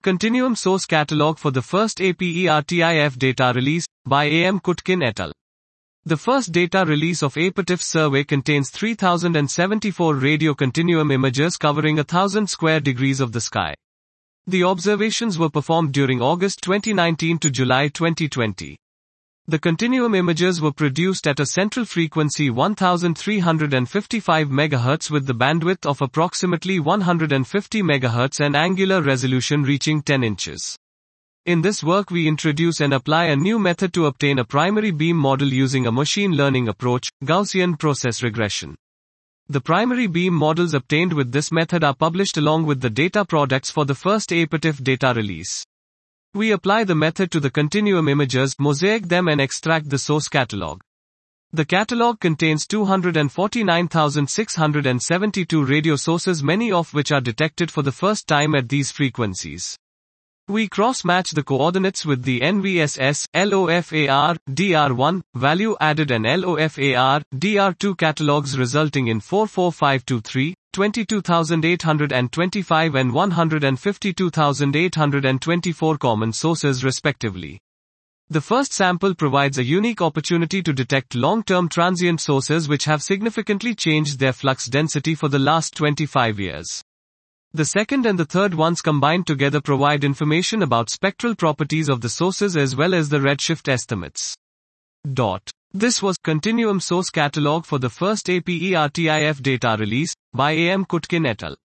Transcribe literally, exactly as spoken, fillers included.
Continuum Source Catalog for the first APERTIF data release, by A M Kutkin et al. The first data release of APERTIF survey contains three thousand seventy-four radio continuum images covering a thousand square degrees of the sky. The observations were performed during August twenty nineteen to July twenty twenty. The continuum images were produced at a central frequency one thousand three hundred fifty-five megahertz with the bandwidth of approximately one hundred fifty megahertz and angular resolution reaching ten inches. In this work we introduce and apply a new method to obtain a primary beam model using a machine learning approach, Gaussian process regression. The primary beam models obtained with this method are published along with the data products for the first APERTIF data release. We apply the method to the continuum images, mosaic them and extract the source catalog. The catalog contains two hundred forty-nine thousand six hundred seventy-two radio sources, many of which are detected for the first time at these frequencies. We cross-match the coordinates with the N V S S, L O F A R, D R one, value added and L O F A R, D R two catalogs resulting in four four five two three, twenty-two thousand eight hundred twenty-five and one hundred fifty-two thousand eight hundred twenty-four common sources respectively. The first sample provides a unique opportunity to detect long-term transient sources which have significantly changed their flux density for the last twenty-five years. The second and the third ones combined together provide information about spectral properties of the sources as well as the redshift estimates. Dot. This was Continuum Source Catalog for the first APERTIF data release, by A M Kutkin et al.